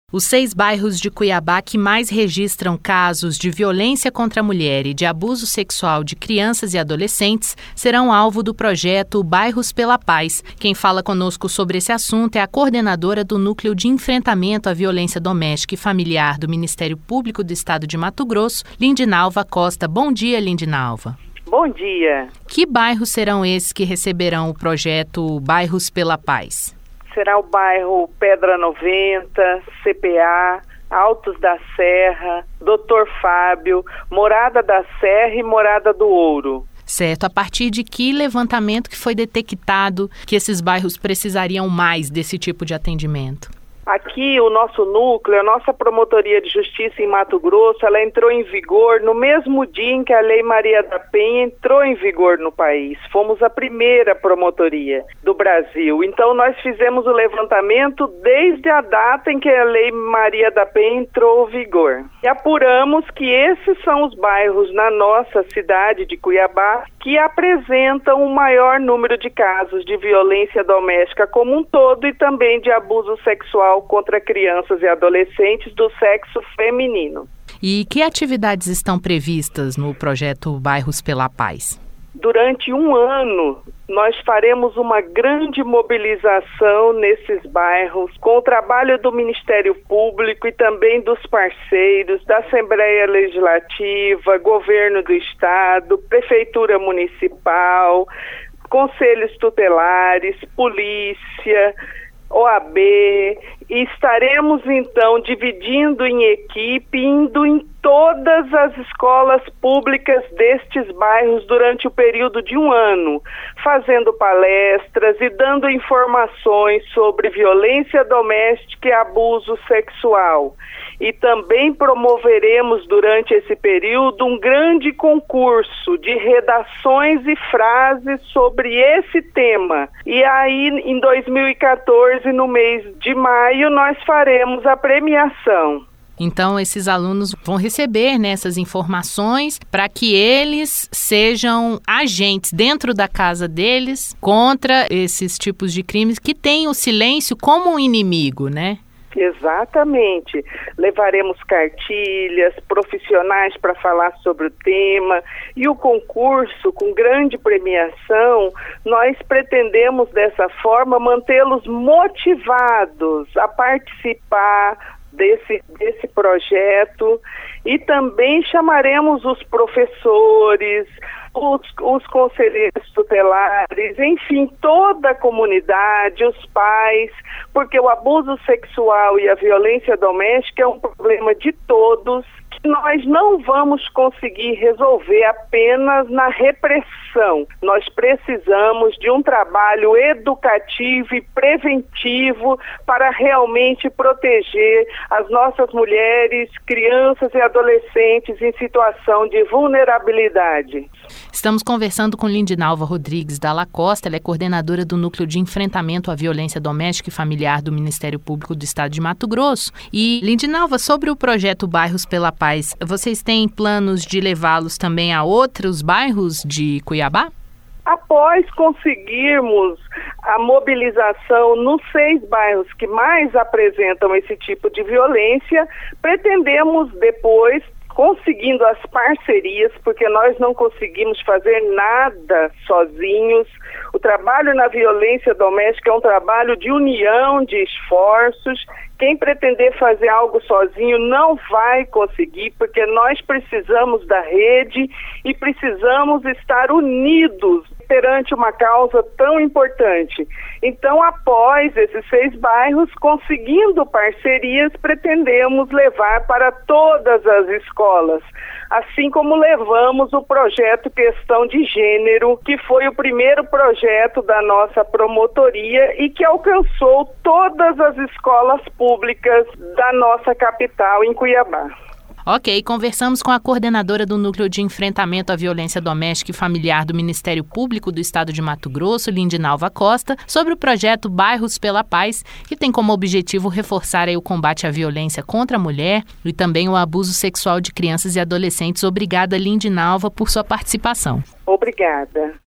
Os 6 bairros de Cuiabá que mais registram casos de violência contra a mulher e de abuso sexual de crianças e adolescentes serão alvo do projeto Bairros pela Paz. Quem fala conosco sobre esse assunto é a coordenadora do Núcleo de Enfrentamento à Violência Doméstica e Familiar do Ministério Público do Estado de Mato Grosso, Lindinalva Costa. Bom dia, Lindinalva. Bom dia. Que bairros serão esses que receberão o projeto Bairros pela Paz? Será o bairro Pedra 90, CPA, Altos da Serra, Doutor Fábio, Morada da Serra e Morada do Ouro. Certo. A partir de que levantamento que foi detectado que esses bairros precisariam mais desse tipo de atendimento? Aqui, o nosso núcleo, a nossa Promotoria de Justiça em Mato Grosso, ela entrou em vigor no mesmo dia em que a Lei Maria da Penha entrou em vigor no país. Fomos a primeira promotoria do Brasil. Então, nós fizemos o levantamento desde a data em que a Lei Maria da Penha entrou em vigor. E apuramos que esses são os bairros na nossa cidade de Cuiabá que apresentam o maior número de casos de violência doméstica como um todo e também de abuso sexual contra crianças e adolescentes do sexo feminino. E que atividades estão previstas no projeto Bairros pela Paz? Durante um ano, nós faremos uma grande mobilização nesses bairros, com o trabalho do Ministério Público e também dos parceiros, da Assembleia Legislativa, Governo do Estado, Prefeitura Municipal, Conselhos Tutelares, Polícia, OAB, e estaremos então dividindo em equipe, indo em todas as escolas públicas destes bairros durante o período de um ano, fazendo palestras e dando informações sobre violência doméstica e abuso sexual. E também promoveremos durante esse período um grande concurso de redações e frases sobre esse tema. E aí, em 2014, no mês de maio, nós faremos a premiação. Então, esses alunos vão receber essas informações para que eles sejam agentes dentro da casa deles contra esses tipos de crimes que têm o silêncio como um inimigo, né? Exatamente. Levaremos cartilhas, profissionais para falar sobre o tema e o concurso, com grande premiação, nós pretendemos dessa forma mantê-los motivados a participar desse projeto e também chamaremos os professores, os conselheiros tutelares, enfim, toda a comunidade, os pais, porque o abuso sexual e a violência doméstica é um problema de todos, que nós não vamos conseguir resolver apenas na repressão. Nós precisamos de um trabalho educativo e preventivo para realmente proteger as nossas mulheres, crianças e adolescentes em situação de vulnerabilidade. Estamos conversando com Lindinalva Rodrigues Dalla Costa, ela é coordenadora do Núcleo de Enfrentamento à Violência Doméstica e Familiar do Ministério Público do Estado de Mato Grosso. E, Lindinalva, sobre o projeto Bairros pela Paz, vocês têm planos de levá-los também a outros bairros de Cuiabá? Após conseguirmos a mobilização nos 6 bairros que mais apresentam esse tipo de violência, pretendemos depois, conseguindo as parcerias, porque nós não conseguimos fazer nada sozinhos. O trabalho na violência doméstica é um trabalho de união de esforços. Quem pretender fazer algo sozinho não vai conseguir, porque nós precisamos da rede e precisamos estar unidos perante uma causa tão importante. Então, após esses 6 bairros, conseguindo parcerias, pretendemos levar para todas as escolas, assim como levamos o projeto Questão de Gênero, que foi o primeiro projeto da nossa promotoria e que alcançou todas as escolas públicas da nossa capital, em Cuiabá. Ok, conversamos com a coordenadora do Núcleo de Enfrentamento à Violência Doméstica e Familiar do Ministério Público do Estado de Mato Grosso, Lindinalva Costa, sobre o projeto Bairros pela Paz, que tem como objetivo reforçar o combate à violência contra a mulher e também o abuso sexual de crianças e adolescentes. Obrigada, Lindinalva, por sua participação. Obrigada.